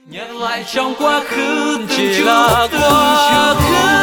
Nhắc lại trong quá khứ chỉ là quá khứ.